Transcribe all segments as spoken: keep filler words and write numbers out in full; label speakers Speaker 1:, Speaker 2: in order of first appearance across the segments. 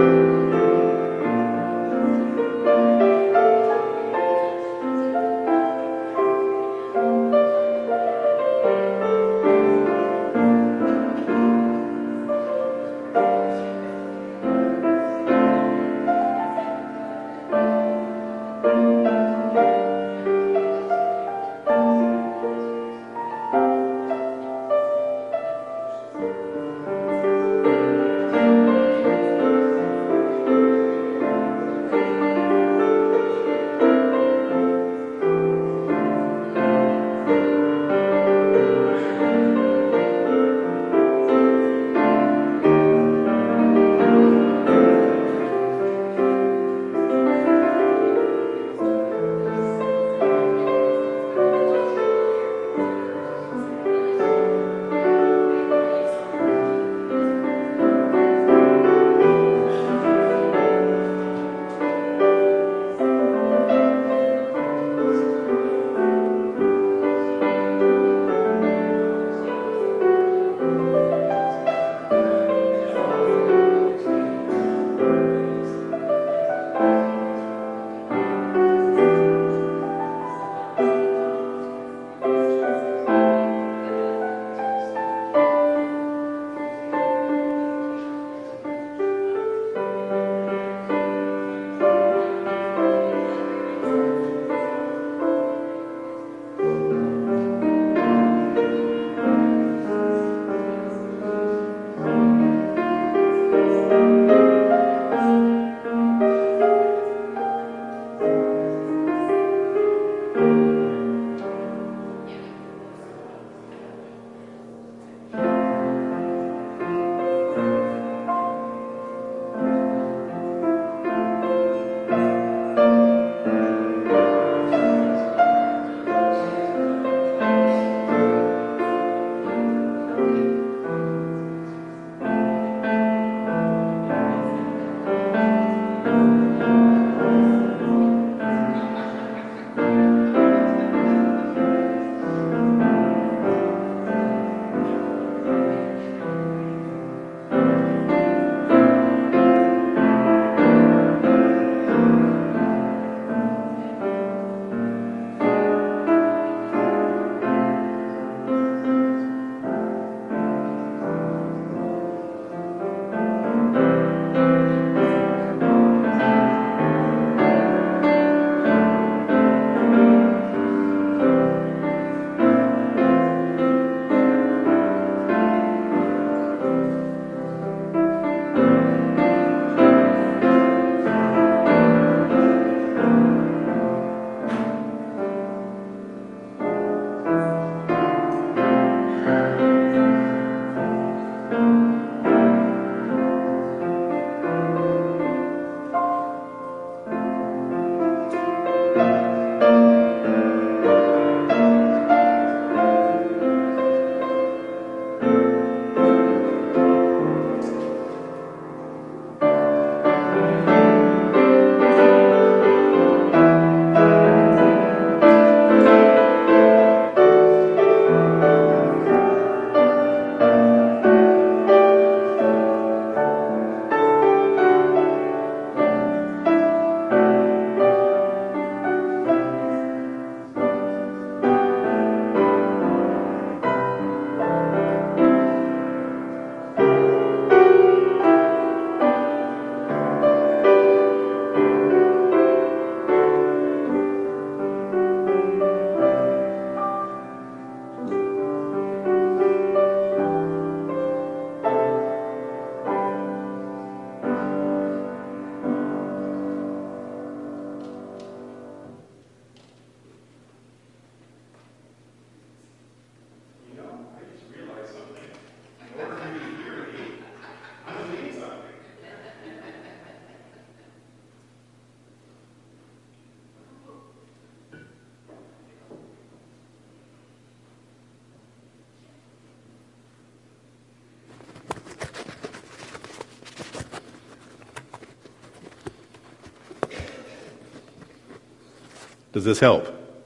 Speaker 1: Does this help?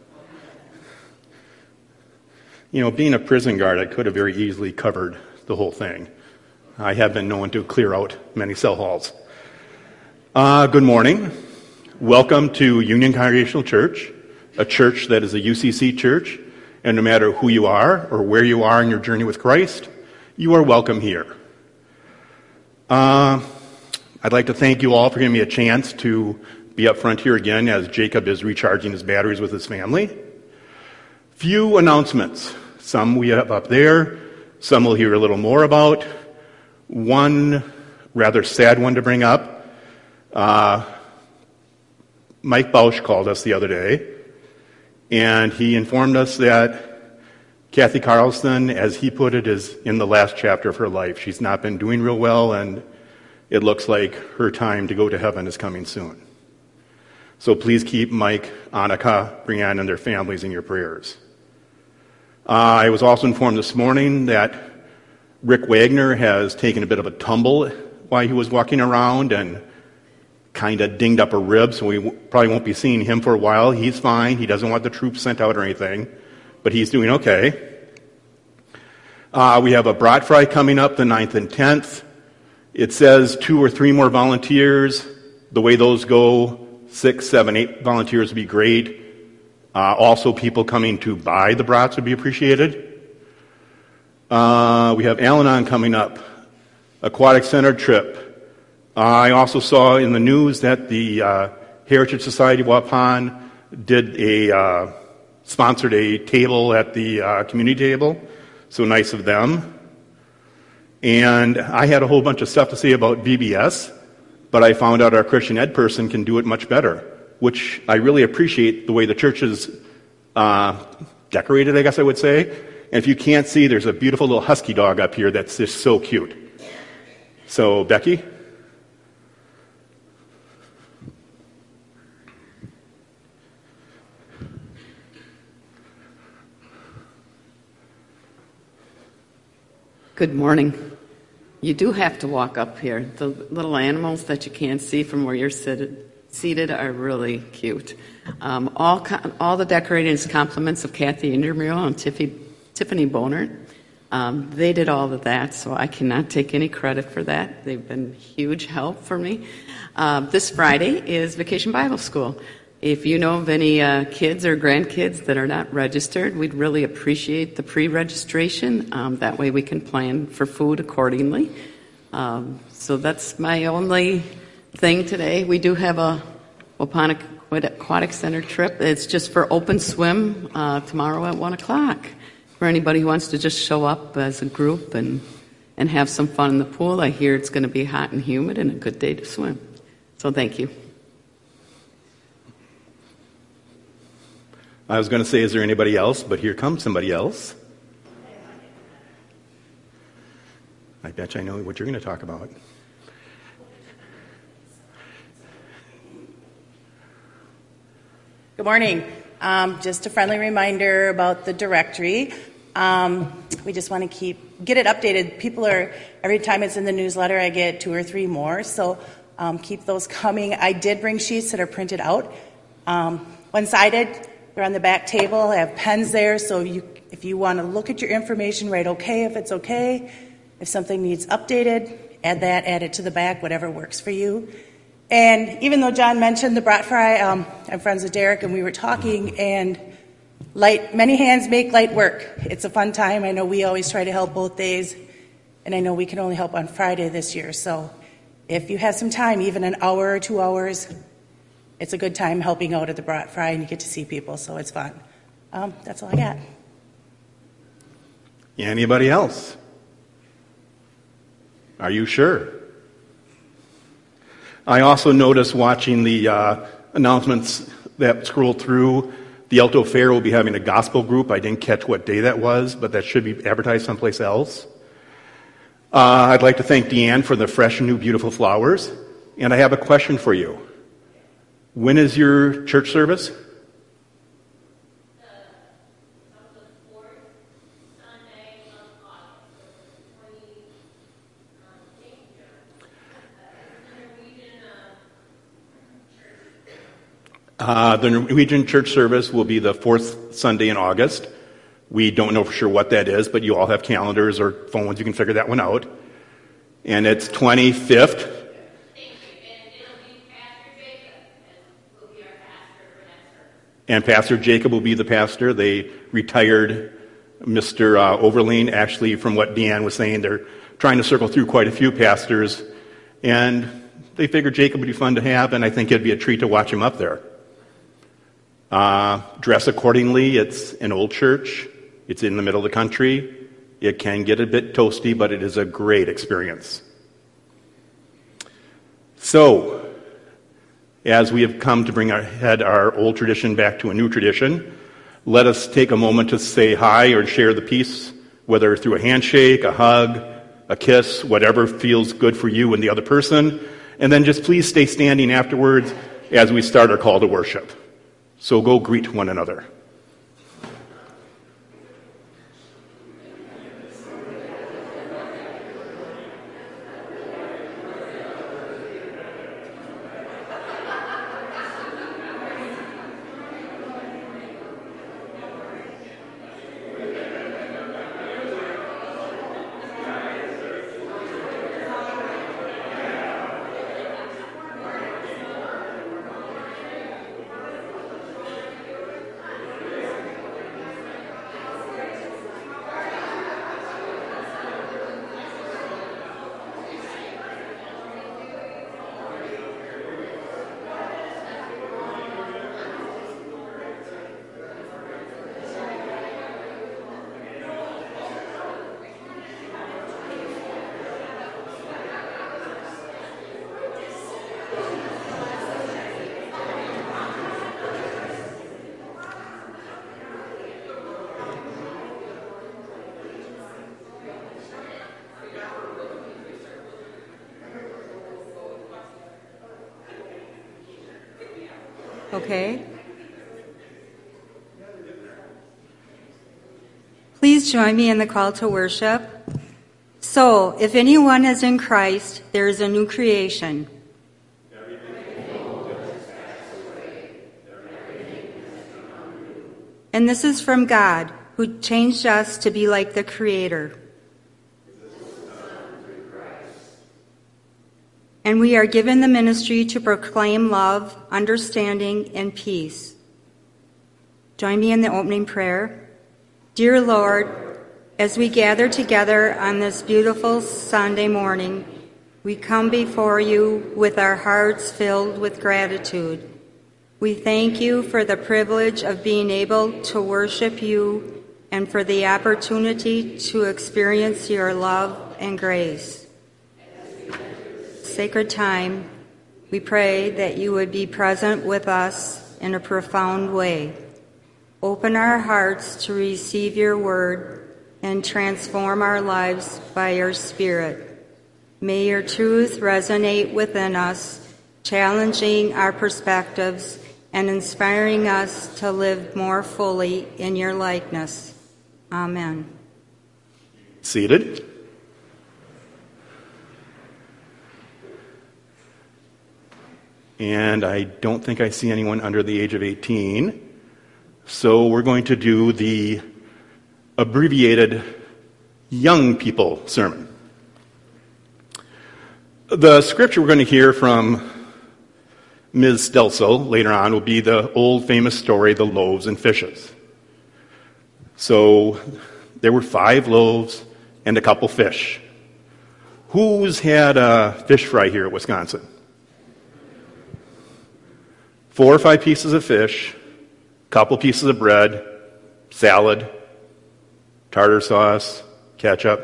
Speaker 1: You know, being a prison guard, I could have very easily covered the whole thing. I have been known to clear out many cell halls. Uh, good morning. Welcome to Union Congregational Church, a church that is a U C C church, and no matter who you are or where you are in your journey with Christ, you are welcome here. Uh, I'd like to thank you all for giving me a chance to be up front here again as Jacob is recharging his batteries with his family. Few announcements. Some we have up there, some we'll hear a little more about. One rather sad one to bring up. Uh, Mike Bausch called us the other day, and he informed us that Kathy Carlson, as he put it, is in the last chapter of her life. She's not been doing real well, and it looks like her time to go to heaven is coming soon. So please keep Mike, Annika, Brianna, and their families in your prayers. Uh, I was also informed this morning that Rick Wagner has taken a bit of a tumble while he was walking around and kind of dinged up a rib, so we w- probably won't be seeing him for a while. He's fine. He doesn't want the troops sent out or anything, but he's doing okay. Uh, we have a brat fry coming up the ninth and tenth. It says two or three more volunteers. The way those go, six, seven, eight volunteers would be great. Uh, also, people coming to buy the brats would be appreciated. Uh, we have Al-Anon coming up, aquatic center trip. Uh, I also saw in the news that the uh, Heritage Society of Waupun did a uh, sponsored a table at the uh, community table, so nice of them. And I had a whole bunch of stuff to say about V B S, but I found out our Christian ed person can do it much better, which I really appreciate the way the church is uh, decorated, I guess I would say. And if you can't see, there's a beautiful little husky dog up here that's just so cute. So, Becky?
Speaker 2: Good morning. You do have to walk up here. The little animals that you can't see from where you're seated, seated are really cute. Um, all all the decorating is compliments of Kathy Indermural and Tiffy, Tiffany Boner. Um, they did all of that, so I cannot take any credit for that. They've been huge help for me. Uh, this Friday is Vacation Bible School. If you know of any uh, kids or grandkids that are not registered, we'd really appreciate the pre-registration. Um, that way we can plan for food accordingly. Um, so that's my only thing today. We do have a Waupun Aquatic Center trip. It's just for open swim uh, tomorrow at one o'clock. For anybody who wants to just show up as a group and, and have some fun in the pool. I hear it's going to be hot and humid and a good day to swim. So thank you.
Speaker 1: I was going to say, is there anybody else? But here comes somebody else. I bet you I know what you're going to talk about.
Speaker 3: Good morning. Um, just a friendly reminder about the directory. Um, we just want to keep get it updated. People are, every time it's in the newsletter, I get two or three more. So um, keep those coming. I did bring sheets that are printed out. Um, one-sided. They're on the back table. I have pens there, so you, if you want to look at your information, write okay if it's okay. If something needs updated, add that, add it to the back, whatever works for you. And even though John mentioned the brat fry, um, I'm friends with Derek, and we were talking, and light, many hands make light work. It's a fun time. I know we always try to help both days, and I know we can only help on Friday this year. So if you have some time, even an hour or two hours, it's a good time helping out at the brat fry, and you get to see people, so it's fun. Um, that's all I got.
Speaker 1: Anybody else? Are you sure? I also noticed watching the uh, announcements that scrolled through, the Alto Fair will be having a gospel group. I didn't catch what day that was, but that should be advertised someplace else. Uh, I'd like to thank Deanne for the fresh, new, beautiful flowers. And I have a question for you. When is your church service? Uh, the Norwegian church service will be the fourth Sunday in August. We don't know for sure what that is, but you all have calendars or phones. You can figure that one out. And it's twenty-fifth. And Pastor Jacob will be the pastor. They retired Mister Uh, Overleen. Actually, from what Deanne was saying, they're trying to circle through quite a few pastors. And they figured Jacob would be fun to have, and I think it'd be a treat to watch him up there. Uh, dress accordingly. It's an old church. It's in the middle of the country. It can get a bit toasty, but it is a great experience. So, as we have come to bring our head our old tradition back to a new tradition, let us take a moment to say hi or share the peace, whether through a handshake, a hug, a kiss, whatever feels good for you and the other person. And then just please stay standing afterwards as we start our call to worship. So go greet one another.
Speaker 4: Okay. Please join me in the call to worship. So, if anyone is in Christ, there is a new creation. And this is from God, who changed us to be like the Creator. And we are given the ministry to proclaim love, understanding, and peace. Join me in the opening prayer. Dear Lord, as we gather together on this beautiful Sunday morning, we come before you with our hearts filled with gratitude. We thank you for the privilege of being able to worship you and for the opportunity to experience your love and grace. Sacred time, we pray that you would be present with us in a profound way. Open our hearts to receive your word and transform our lives by your Spirit. May your truth resonate within us, challenging our perspectives and inspiring us to live more fully in your likeness. Amen.
Speaker 1: Seated. And I don't think I see anyone under the age of eighteen. So we're going to do the abbreviated young people sermon. The scripture we're going to hear from Miz Stelzo later on will be the old famous story, the loaves and fishes. So there were five loaves and a couple fish. Who's had a fish fry here at Wisconsin? Four or five pieces of fish, couple pieces of bread, salad, tartar sauce, ketchup.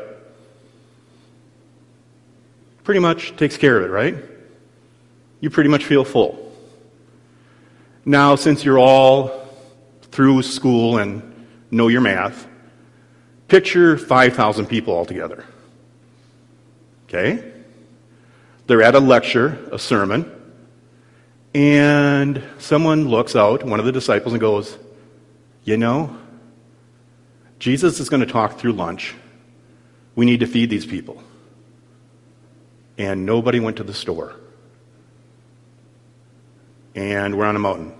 Speaker 1: Pretty much takes care of it, right? You pretty much feel full. Now, since you're all through school and know your math, picture five thousand people all together. Okay? They're at a lecture, a sermon, and someone looks out, one of the disciples, and goes, you know, Jesus is going to talk through lunch. We need to feed these people. And nobody went to the store. And we're on a mountain.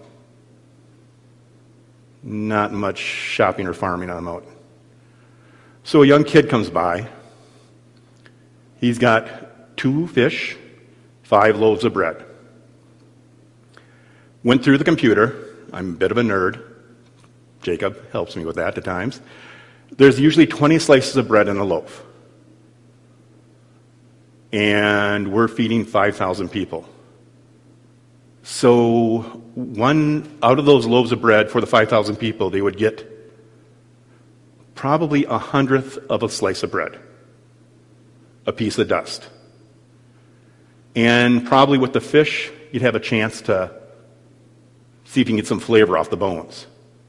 Speaker 1: Not much shopping or farming on a mountain. So a young kid comes by. He's got two fish, five loaves of bread. Went through the computer I'm a bit of a nerd. Jacob helps me with that at times. There's usually twenty slices of bread in a loaf. And we're feeding five thousand people. So one out of those loaves of bread for the five thousand people, they would get probably a hundredth of a slice of bread, a piece of dust. And probably with the fish, you'd have a chance to see if you can get some flavor off the bones.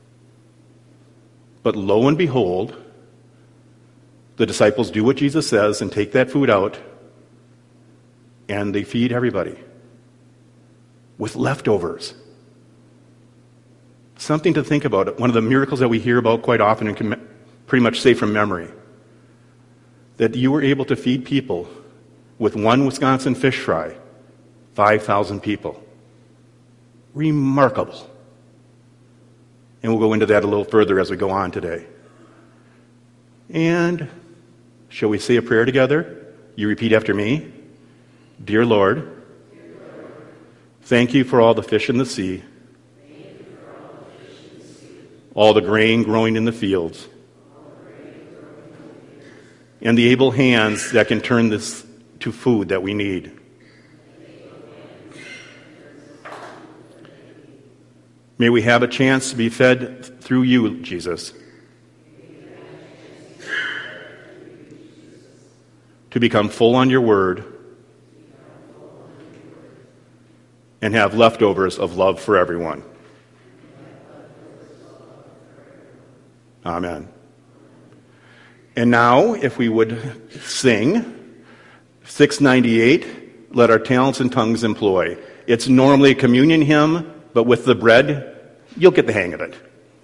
Speaker 1: But lo and behold, the disciples do what Jesus says and take that food out, and they feed everybody with leftovers. Something to think about. One of the miracles that we hear about quite often and can pretty much say from memory, that you were able to feed people with one Wisconsin fish fry, five thousand people. Remarkable. And we'll go into that a little further as we go on today. And shall we say a prayer together? You repeat after me. Dear Lord, thank you for all the fish in the sea, all the grain growing in the fields, and the able hands that can turn this to food that we need. May we have a chance to be fed through you, Jesus, to become full on your word and have leftovers of love for everyone. Amen. And now, if we would sing six ninety-eight, Let Our Talents and Tongues Employ. It's normally a communion hymn, but with the bread, you'll get the hang of it.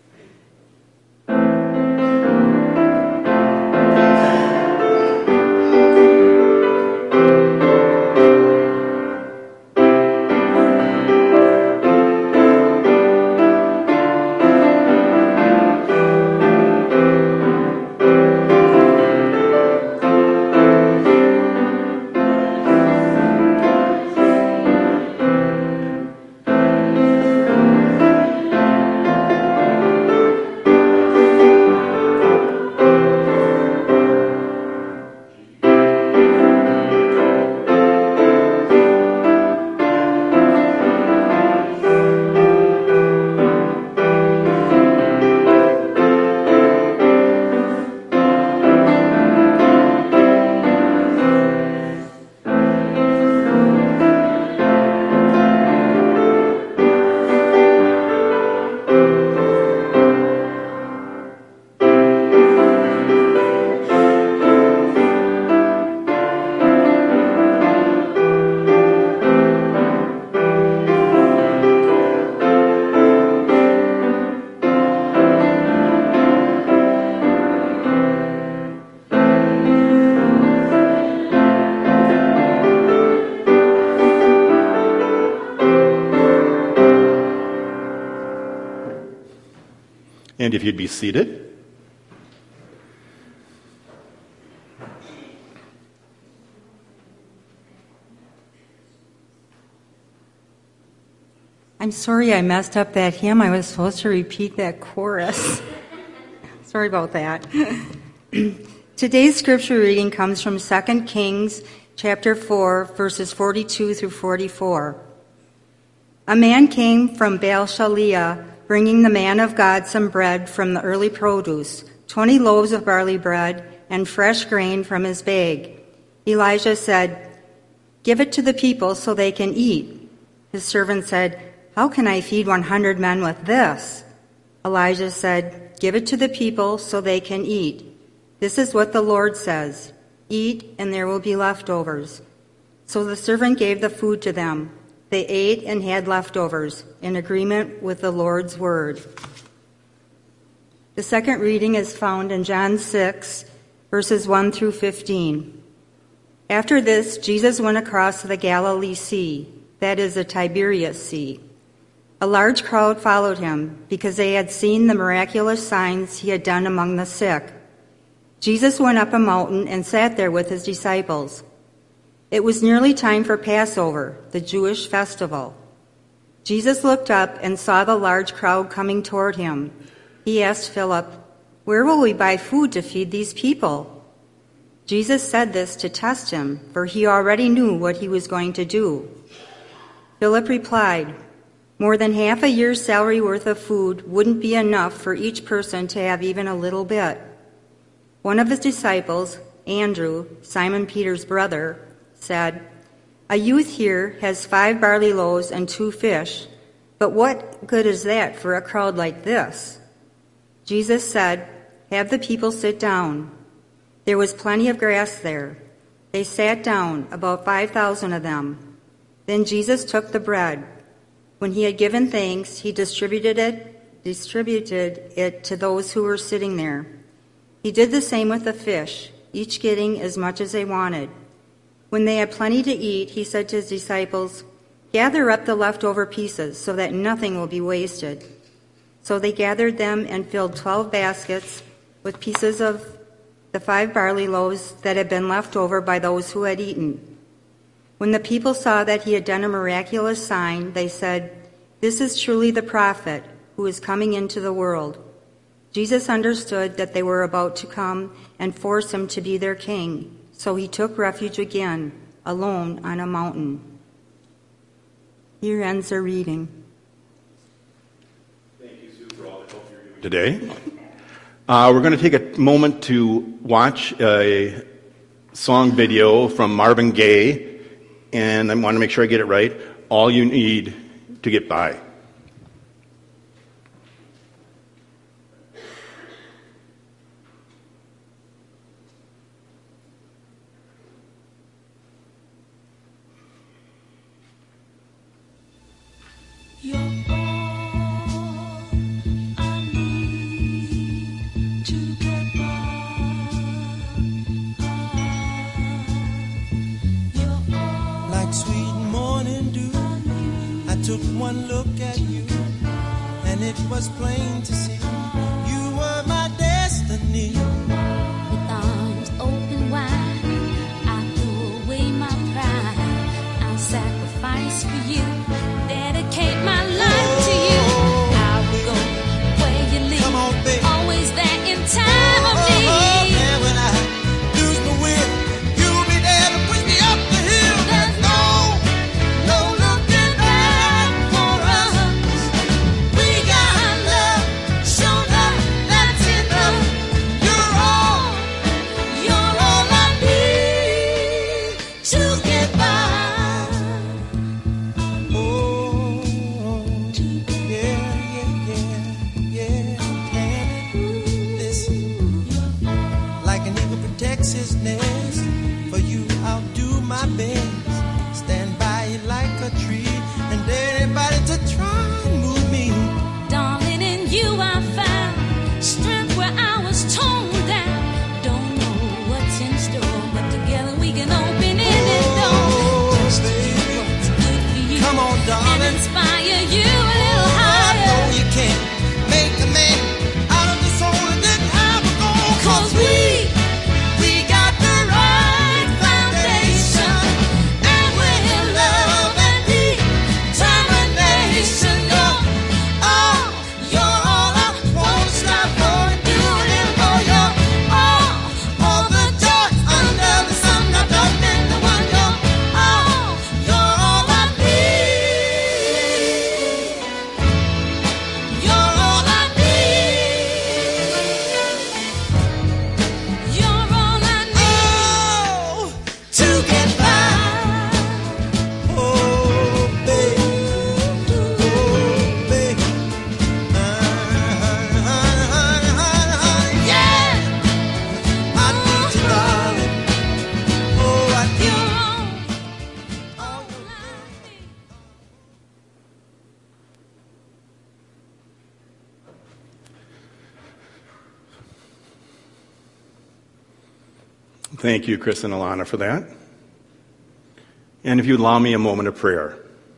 Speaker 1: And if you'd be seated.
Speaker 4: I'm sorry I messed up that hymn. I was supposed to repeat that chorus. Sorry about that. Today's scripture reading comes from Second Kings chapter four, verses forty-two through forty-four. A man came from Baal-Shaliah, bringing the man of God some bread from the early produce, twenty loaves of barley bread, and fresh grain from his bag. Elijah said, "Give it to the people so they can eat." His servant said, "How can I feed one hundred men with this?" Elijah said, "Give it to the people so they can eat. This is what the Lord says, eat and there will be leftovers." So the servant gave the food to them. They ate and had leftovers, in agreement with the Lord's word. The second reading is found in John six, verses one through fifteen. After this, Jesus went across the Galilee Sea, that is the Tiberias Sea. A large crowd followed him because they had seen the miraculous signs he had done among the sick. Jesus went up a mountain and sat there with his disciples. It was nearly time for Passover, the Jewish festival. Jesus looked up and saw the large crowd coming toward him. He asked Philip, "Where will we buy food to feed these people?" Jesus said this to test him, for he already knew what he was going to do. Philip replied, "More than half a year's salary worth of food wouldn't be enough for each person to have even a little bit." One of his disciples, Andrew, Simon Peter's brother, said, "A youth here has five barley loaves and two fish, but what good is that for a crowd like this?" Jesus said, "Have the people sit down." There was plenty of grass there. They sat down, about five thousand of them. Then Jesus took the bread. When he had given thanks, he distributed it, distributed it to those who were sitting there. He did the same with the fish, each getting as much as they wanted. When they had plenty to eat, he said to his disciples, "Gather up the leftover pieces so that nothing will be wasted." So they gathered them and filled twelve baskets with pieces of the five barley loaves that had been left over by those who had eaten. When the people saw that he had done a miraculous sign, they said, "This is truly the prophet who is coming into the world." Jesus understood that they were about to come and force him to be their king, so he took refuge again, alone on a mountain. Here ends the reading.
Speaker 1: Thank you, Sue, for all the help you're doing today. Uh, we're going to take a moment to watch a song video from Marvin Gaye, and I want to make sure I get it right. All You Need to Get By.
Speaker 5: You're all I need to get by. You're all like sweet morning dew. I took one look at you, and it was plain to see you were my destiny.
Speaker 6: With arms open wide, I threw away my pride. I'll sacrifice for you. Dedicate my life to you. I will go where you lead.
Speaker 5: Come on, baby.
Speaker 6: Always there in time of need.
Speaker 5: And when I lose my will, you'll be there to push me up the hill. There's no, no looking back for us. We got love, show love, that's enough. You're all, you're all I need to get by. His nest. For you, I'll do my best. Stand by you like a tree, and anybody to try and move me.
Speaker 6: Darling, in you I found strength where I was torn down. Don't know what's in store, but together we can open any door. Just to do what's good for you.
Speaker 5: Come on, darling.
Speaker 6: And inspire you a little higher.
Speaker 5: Oh, I know you can't make a man out of the soul that didn't have a goal. Cause we
Speaker 1: Thank you, Chris and Alana, for that. And if you'd allow me a moment of prayer.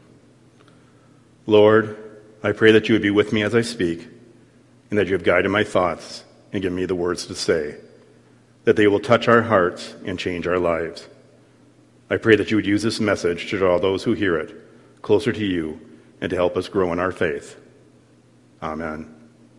Speaker 1: Lord, I pray that you would be with me as I speak, and that you have guided my thoughts and given me the words to say, that they will touch our hearts and change our lives. I pray that you would use this message to draw those who hear it closer to you and to help us grow in our faith. Amen.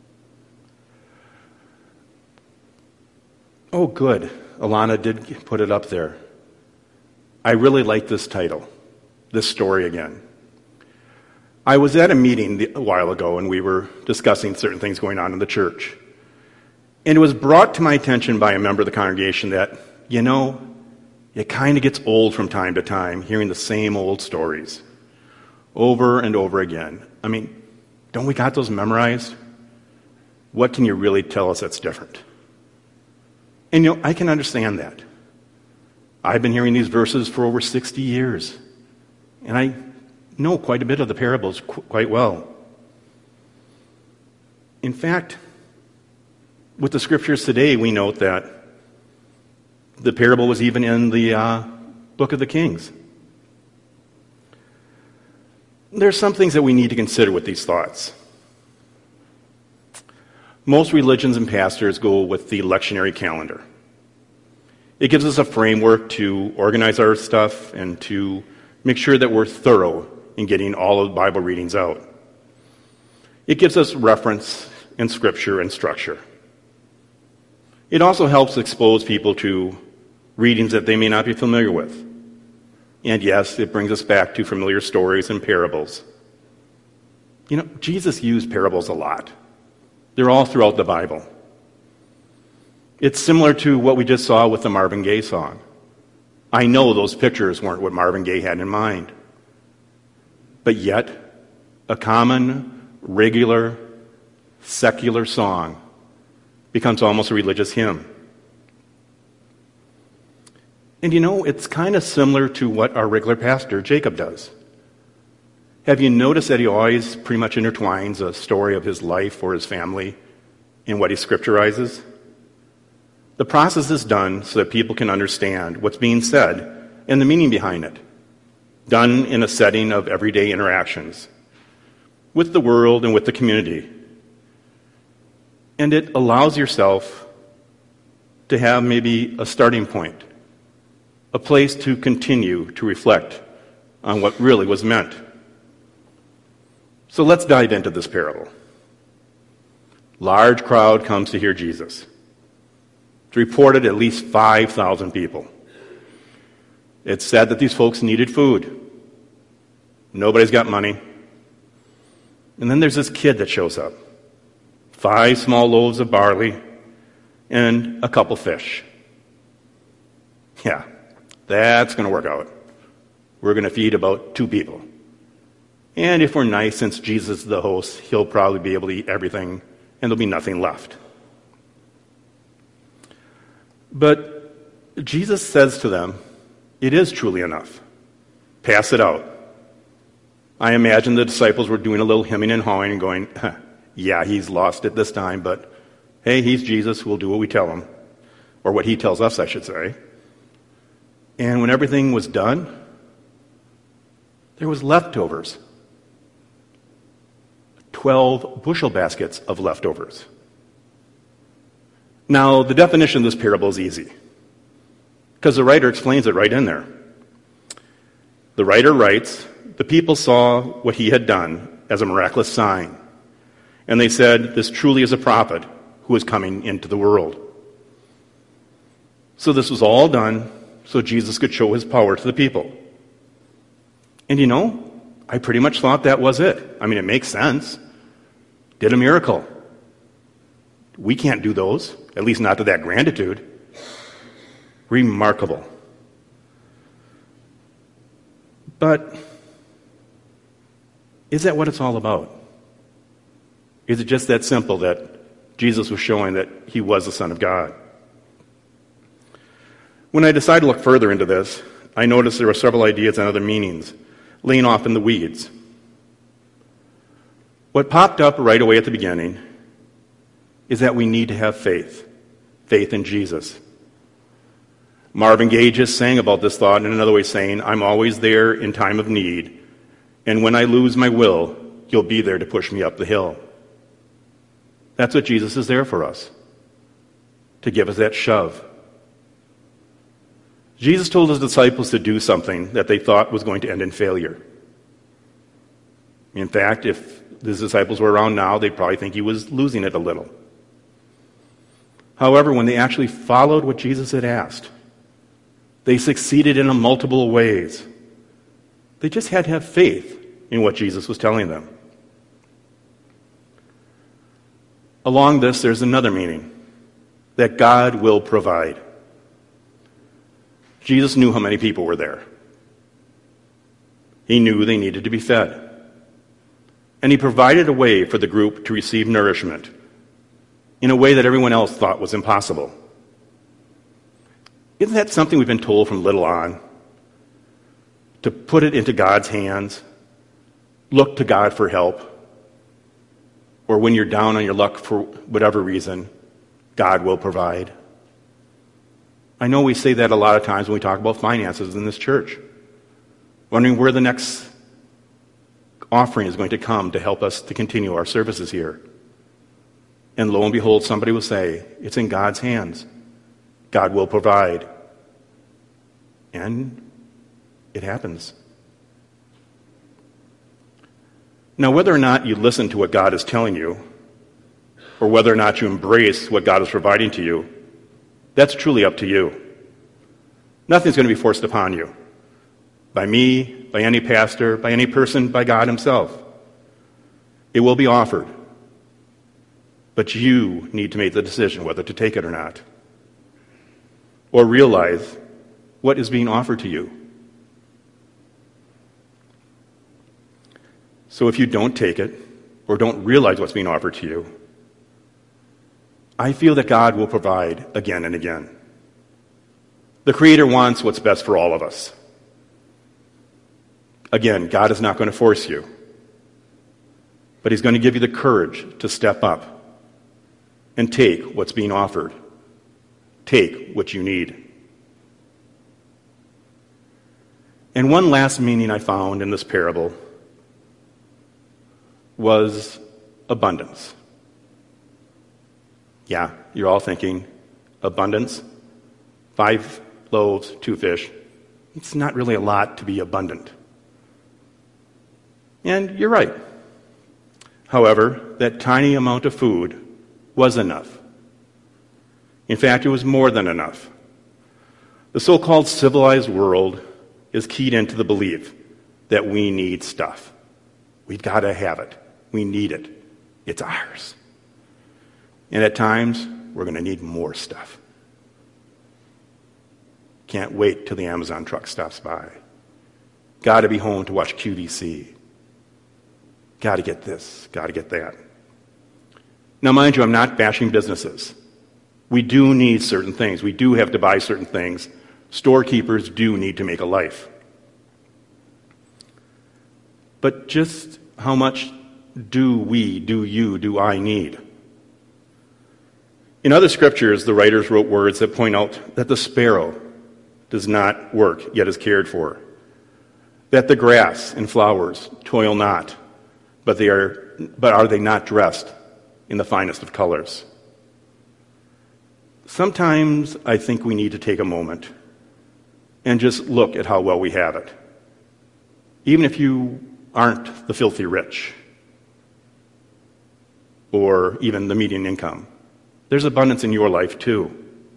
Speaker 1: Oh, good. Alana did put it up there. I really like this title, this story again. I was at a meeting a while ago, and we were discussing certain things going on in the church. And it was brought to my attention by a member of the congregation that, you know, it kind of gets old from time to time hearing the same old stories over and over again. I mean, don't we got those memorized? What can you really tell us that's different? And, you know, I can understand that. I've been hearing these verses for over sixty years, and I know quite a bit of the parables qu- quite well. In fact, with the scriptures today, we note that the parable was even in the uh, book of the Kings. There's some things that we need to consider with these thoughts. Most religions and pastors go with the lectionary calendar. It gives us a framework to organize our stuff and to make sure that we're thorough in getting all of the Bible readings out. It gives us reference in Scripture and structure. It also helps expose people to readings that they may not be familiar with. And yes, it brings us back to familiar stories and parables. You know, Jesus used parables a lot. They're all throughout the Bible. It's similar to what we just saw with the Marvin Gaye song. I know those pictures weren't what Marvin Gaye had in mind. But yet, a common, regular, secular song becomes almost a religious hymn. And you know, it's kind of similar to what our regular pastor, Jacob, does. Have you noticed that he always pretty much intertwines a story of his life or his family in what he scripturizes? The process is done so that people can understand what's being said and the meaning behind it, done in a setting of everyday interactions with the world and with the community. And it allows yourself to have maybe a starting point, a place to continue to reflect on what really was meant. So let's dive into this parable. Large crowd comes to hear Jesus. It's reported at least five thousand people. It's said that these folks needed food. Nobody's got money. And then there's this kid that shows up. Five small loaves of barley and a couple fish. Yeah, that's going to work out. We're going to feed about two people. And if we're nice, since Jesus is the host, he'll probably be able to eat everything, and there'll be nothing left. But Jesus says to them, it is truly enough. Pass it out. I imagine the disciples were doing a little hemming and hawing and going, huh, yeah, he's lost it this time, but hey, he's Jesus. We'll do what we tell him. Or what he tells us, I should say. And when everything was done, there was leftovers. Twelve bushel baskets of leftovers. Now, the definition of this parable is easy, because the writer explains it right in there. The writer writes, the people saw what he had done as a miraculous sign, and they said, this truly is a prophet who is coming into the world. So this was all done so Jesus could show his power to the people. And you know, I pretty much thought that was it. I mean, it makes sense. Did a miracle. We can't do those, at least not to that granditude. Remarkable. But is that what it's all about? Is it just that simple that Jesus was showing that he was the Son of God? When I decided to look further into this, I noticed there were several ideas and other meanings laying off in the weeds. What popped up right away at the beginning is that we need to have faith, faith in Jesus. Marvin Gaye just sang about this thought in another way, saying, I'm always there in time of need, and when I lose my will, you'll be there to push me up the hill. That's what Jesus is there for us, to give us that shove. Jesus told his disciples to do something that they thought was going to end in failure. In fact, if his disciples were around now, they'd probably think he was losing it a little. However, when they actually followed what Jesus had asked, they succeeded in multiple ways. They just had to have faith in what Jesus was telling them. Along this, there's another meaning, that God will provide. Jesus knew how many people were there. He knew they needed to be fed. And he provided a way for the group to receive nourishment in a way that everyone else thought was impossible. Isn't that something we've been told from little on? To put it into God's hands, look to God for help, or when you're down on your luck for whatever reason, God will provide. I know we say that a lot of times when we talk about finances in this church, wondering where the next offering is going to come to help us to continue our services here. And lo and behold, somebody will say, it's in God's hands. God will provide. And it happens. Now, whether or not you listen to what God is telling you, or whether or not you embrace what God is providing to you, that's truly up to you. Nothing's going to be forced upon you. By me, by any pastor, by any person, by God himself. It will be offered. But you need to make the decision whether to take it or not. Or realize what is being offered to you. So if you don't take it, or don't realize what's being offered to you, I feel that God will provide again and again. The Creator wants what's best for all of us. Again, God is not going to force you, but he's going to give you the courage to step up and take what's being offered. Take what you need. And one last meaning I found in this parable was abundance. Yeah, you're all thinking, abundance? Five loaves, two fish. It's not really a lot to be abundant. And you're right. However, that tiny amount of food was enough. In fact, it was more than enough. The so-called civilized world is keyed into the belief that we need stuff. We've got to have it. We need it. It's ours. And at times, we're going to need more stuff. Can't wait till the Amazon truck stops by. Got to be home to watch Q V C. Got to get this. Got to get that. Now, mind you, I'm not bashing businesses. We do need certain things. We do have to buy certain things. Storekeepers do need to make a life. But just how much do we, do you, do I need? In other scriptures, the writers wrote words that point out that the sparrow does not work, yet is cared for. That the grass and flowers toil not, but they are, but are they not dressed in the finest of colors? Sometimes I think we need to take a moment and just look at how well we have it. Even if you aren't the filthy rich or even the median income, there's abundance in your life too.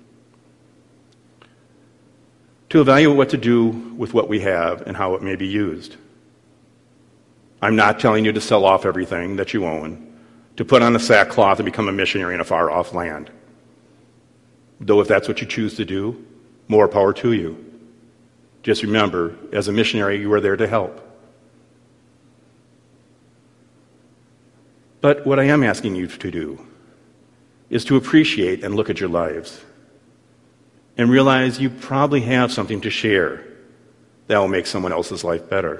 Speaker 1: To evaluate what to do with what we have and how it may be used. I'm not telling you to sell off everything that you own, to put on a sackcloth and become a missionary in a far-off land. Though if that's what you choose to do, more power to you. Just remember, as a missionary, you are there to help. But what I am asking you to do is to appreciate and look at your lives and realize you probably have something to share that will make someone else's life better.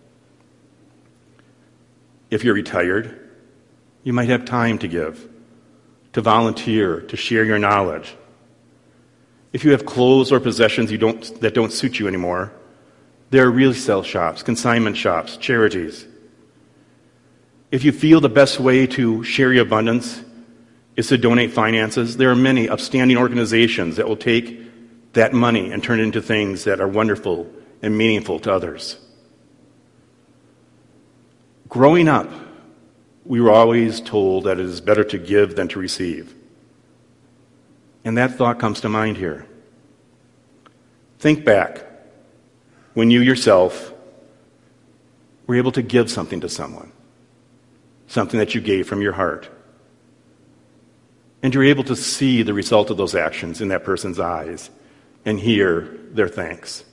Speaker 1: If you're retired, you might have time to give, to volunteer, to share your knowledge. If you have clothes or possessions you don't, that don't suit you anymore, there are resale shops, consignment shops, charities. If you feel the best way to share your abundance is to donate finances, there are many upstanding organizations that will take that money and turn it into things that are wonderful and meaningful to others. Growing up, we were always told that it is better to give than to receive. And that thought comes to mind here. Think back when you yourself were able to give something to someone, something that you gave from your heart. And you're able to see the result of those actions in that person's eyes and hear their thanks.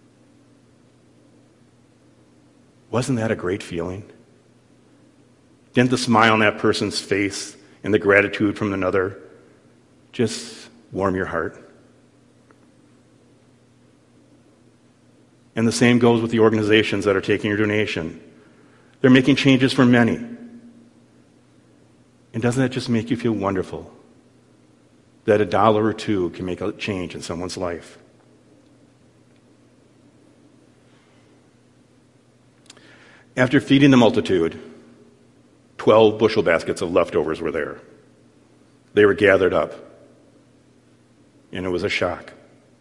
Speaker 1: Wasn't that a great feeling? Didn't the smile on that person's face and the gratitude from another just warm your heart? And the same goes with the organizations that are taking your donation. They're making changes for many. And doesn't that just make you feel wonderful that a dollar or two can make a change in someone's life? After feeding the multitude, twelve bushel baskets of leftovers were there. They were gathered up, and it was a shock.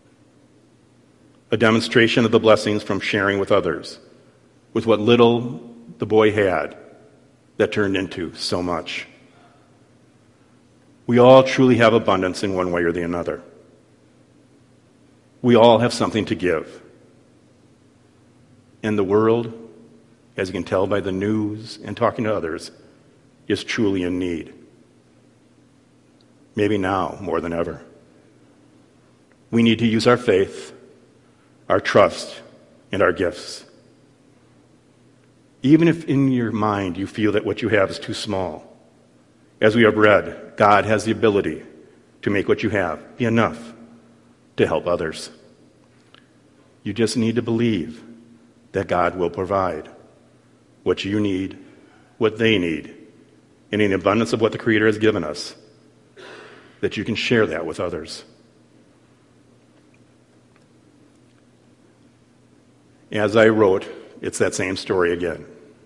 Speaker 1: A demonstration of the blessings from sharing with others, with what little the boy had that turned into so much. We all truly have abundance in one way or the other. We all have something to give. And the world, as you can tell by the news and talking to others, is truly in need. Maybe now more than ever. We need to use our faith, our trust, and our gifts. Even if in your mind you feel that what you have is too small, as we have read, God has the ability to make what you have be enough to help others. You just need to believe that God will provide what you need, what they need, and in the abundance of what the Creator has given us, that you can share that with others. As I wrote, it's that same story again.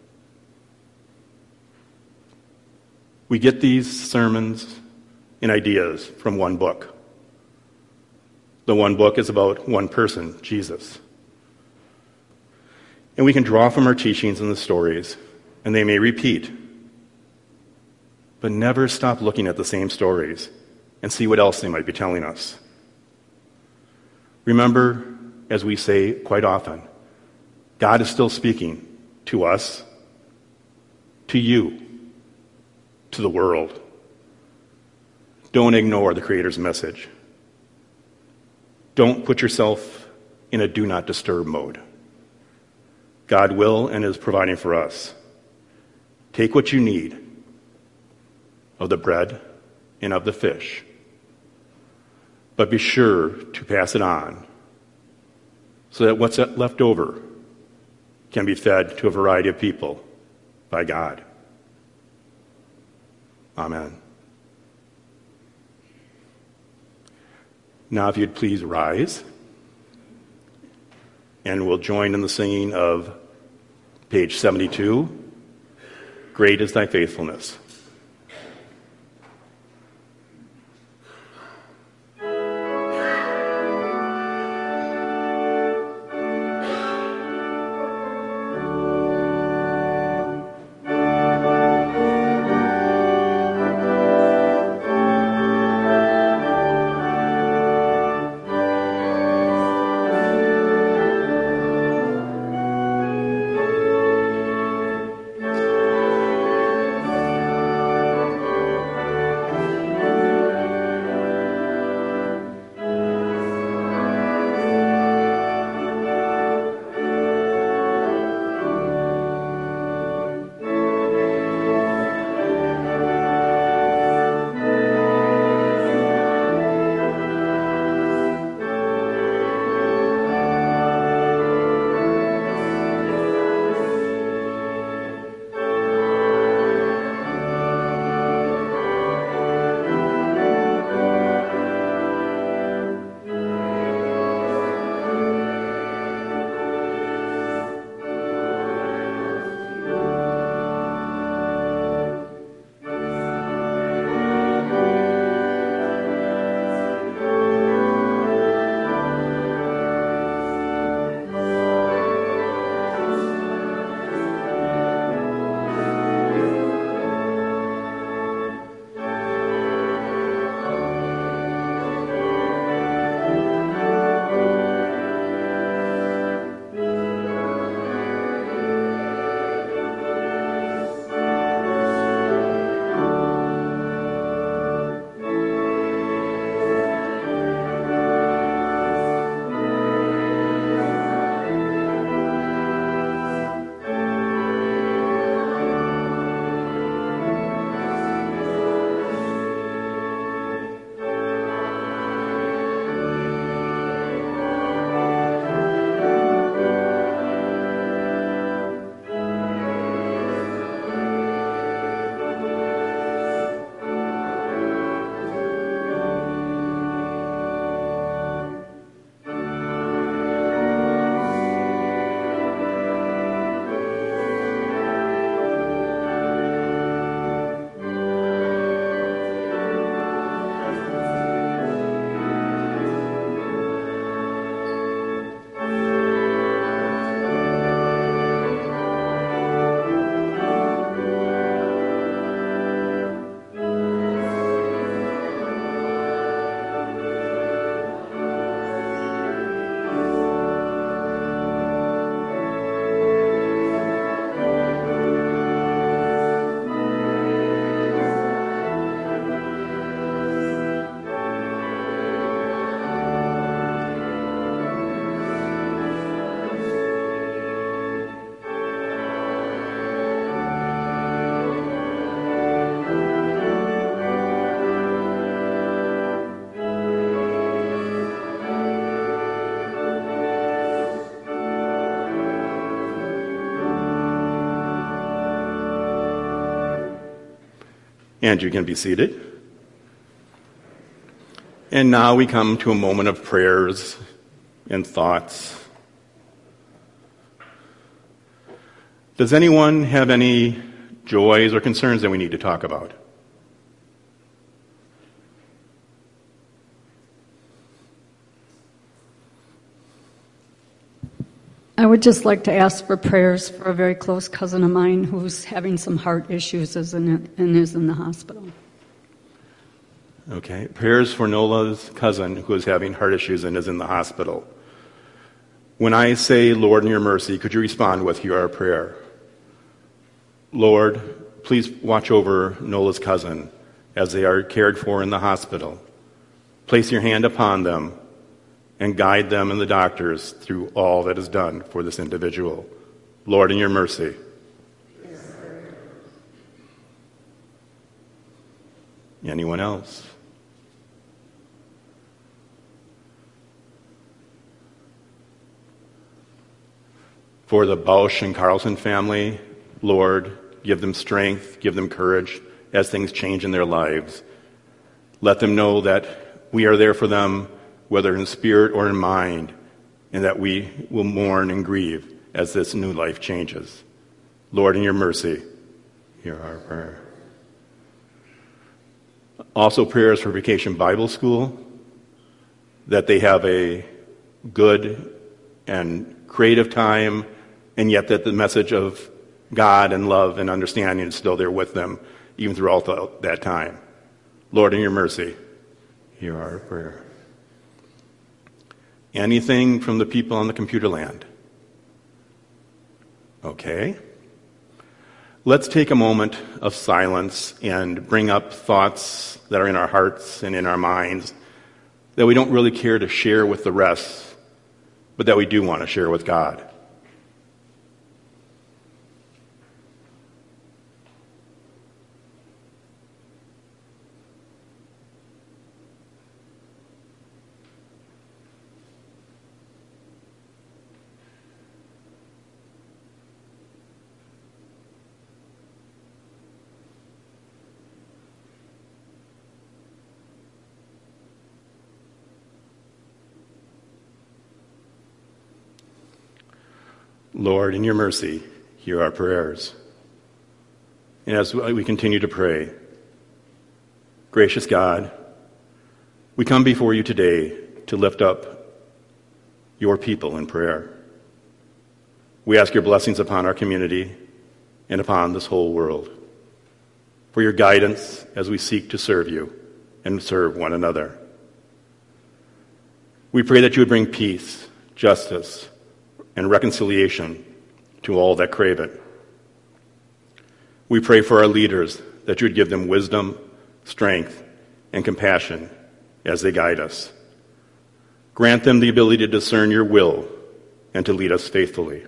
Speaker 1: We get these sermons and ideas from one book. The one book is about one person, Jesus. And we can draw from our teachings and the stories, and they may repeat. But never stop looking at the same stories and see what else they might be telling us. Remember, as we say quite often, God is still speaking to us, to you, to the world. Don't ignore the Creator's message. Don't put yourself in a do not disturb mode. God will and is providing for us. Take what you need of the bread and of the fish, but be sure to pass it on so that what's left over can be fed to a variety of people by God. Amen. Now, if you'd please rise, and we'll join in the singing of page seventy-two, Great is Thy Faithfulness.
Speaker 5: Thank
Speaker 1: And you can be seated. And now we come to a moment of prayers and thoughts. Does anyone have any joys or concerns that we need to talk about?
Speaker 7: I would just like to ask for prayers for a very close cousin of mine who's having some heart issues and is in the hospital.
Speaker 1: Okay. Prayers for Nola's cousin who is having heart issues and is in the hospital. When I say, Lord, in your mercy, could you respond with your prayer? Lord, please watch over Nola's cousin as they are cared for in the hospital. Place your hand upon them and guide them and the doctors through all that is done for this individual. Lord, in your mercy. Anyone else? For the Bausch and Carlson family, Lord, give them strength, give them courage as things change in their lives. Let them know that we are there for them, whether in spirit or in mind, and that we will mourn and grieve as this new life changes. Lord, in your mercy, hear our prayer. Also prayers for Vacation Bible School, that they have a good and creative time, and yet that the message of God and love and understanding is still there with them, even throughout the, that time. Lord, in your mercy, hear our prayer. Anything from the people on the computer land? Okay. Let's take a moment of silence and bring up thoughts that are in our hearts and in our minds that we don't really care to share with the rest, but that we do want to share with God. Lord, in your mercy, hear our prayers. And as we continue to pray, gracious God, we come before you today to lift up your people in prayer. We ask your blessings upon our community and upon this whole world, for your guidance as we seek to serve you and serve one another. We pray that you would bring peace, justice, and reconciliation to all that crave it. We pray for our leaders that you would give them wisdom, strength, and compassion as they guide us. Grant them the ability to discern your will and to lead us faithfully.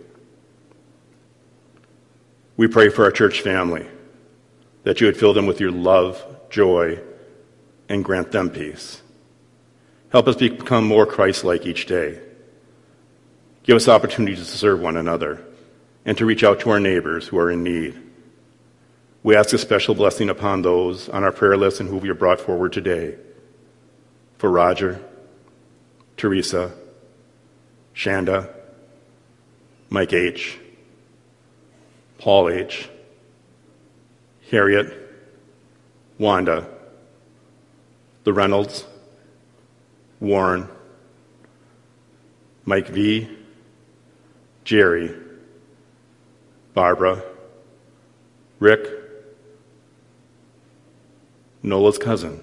Speaker 1: We pray for our church family, that you would fill them with your love, joy, and grant them peace. Help us become more Christ-like each day. Give us opportunities to serve one another and to reach out to our neighbors who are in need. We ask a special blessing upon those on our prayer list and who we have brought forward today. For Roger, Teresa, Shanda, Mike H., Paul H., Harriet, Wanda, the Reynolds, Warren, Mike V., Jerry, Barbara, Rick, Nola's cousin,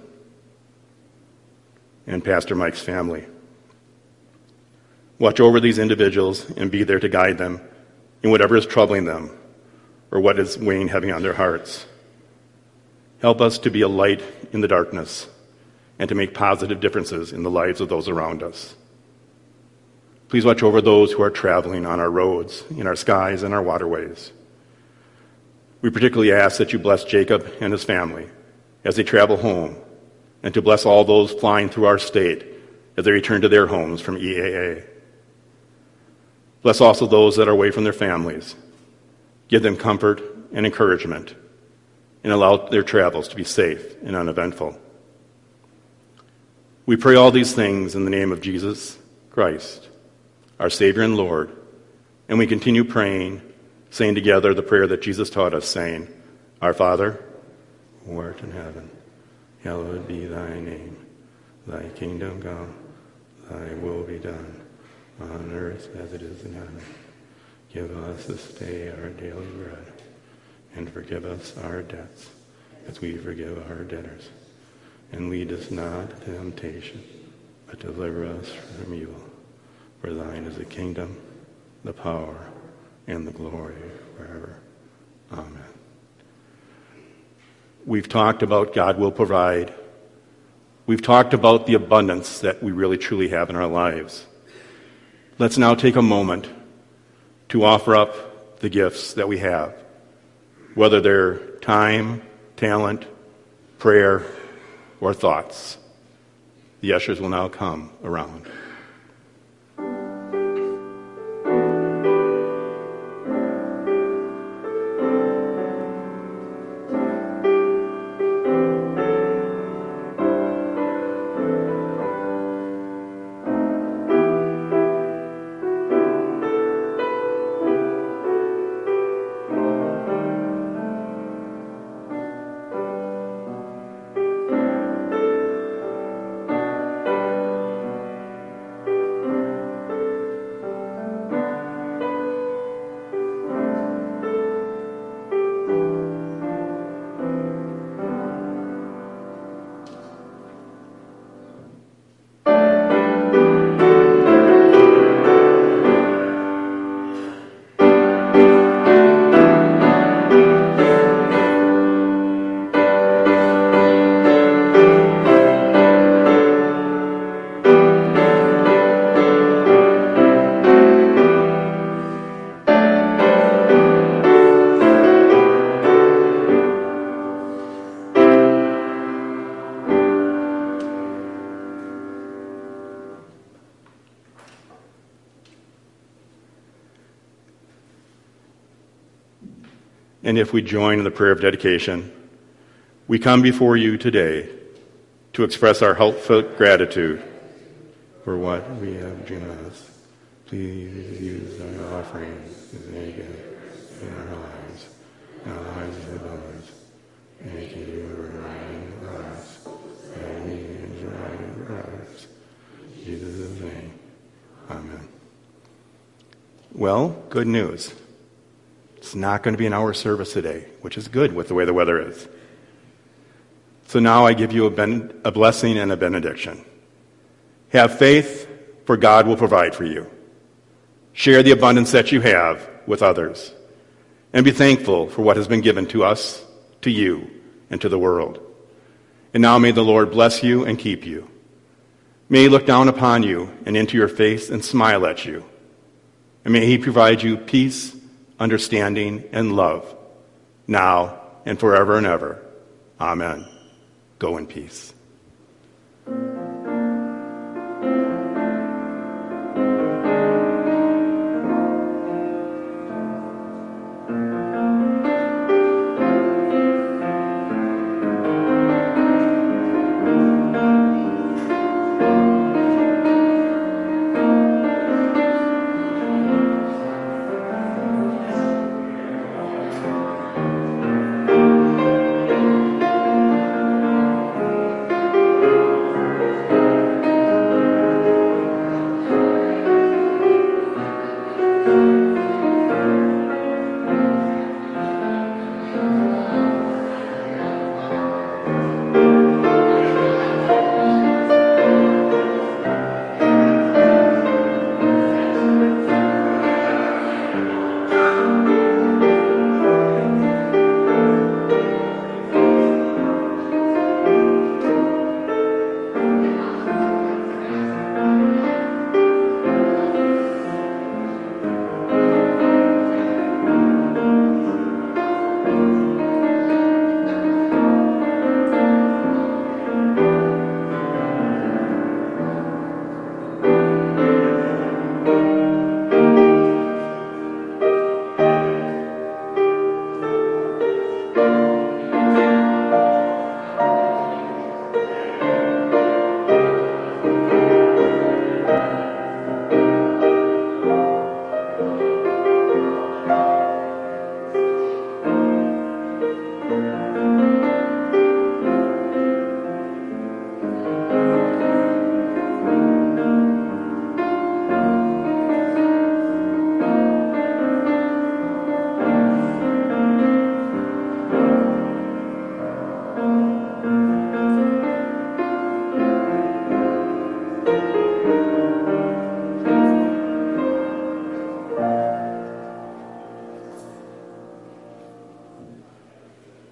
Speaker 1: and Pastor Mike's family. Watch over these individuals and be there to guide them in whatever is troubling them or what is weighing heavy on their hearts. Help us to be a light in the darkness and to make positive differences in the lives of those around us. Please watch over those who are traveling on our roads, in our skies, and our waterways. We particularly ask that you bless Jacob and his family as they travel home, and to bless all those flying through our state as they return to their homes from E A A. Bless also those that are away from their families. Give them comfort and encouragement. and allow their travels to be safe and uneventful. We pray all these things in the name of Jesus Christ, our Savior and Lord, and we continue praying, saying together the prayer that Jesus taught us, saying, Our Father, who art in heaven, hallowed be thy name. Thy kingdom come, thy will be done, on earth as it is in heaven. Give us this day our daily bread, and forgive us our debts, as we forgive our debtors. And lead us not into temptation, but deliver us from evil. For thine is the kingdom, the power, and the glory forever. Amen. We've talked about God will provide. We've talked about the abundance that we really truly have in our lives. Let's now take a moment to offer up the gifts that we have, whether they're time, talent, prayer, or thoughts. The ushers will now come around. And if we join in the prayer of dedication, we come before you today to express our heartfelt gratitude for what we have given us. Please use our offerings as a gift in our lives, and the lives of others. Thank you for reminding us that we enjoy brothers. In Jesus' name, amen. Well, good news. It's not going to be an hour service today, which is good with the way the weather is. So now I give you a, ben- a blessing and a benediction. Have faith, for God will provide for you. Share the abundance that you have with others. And be thankful for what has been given to us, to you, and to the world. And now may the Lord bless you and keep you. May he look down upon you and into your face and smile at you. And may he provide you peace, understanding, and love, now and forever and ever. Amen. Go in peace.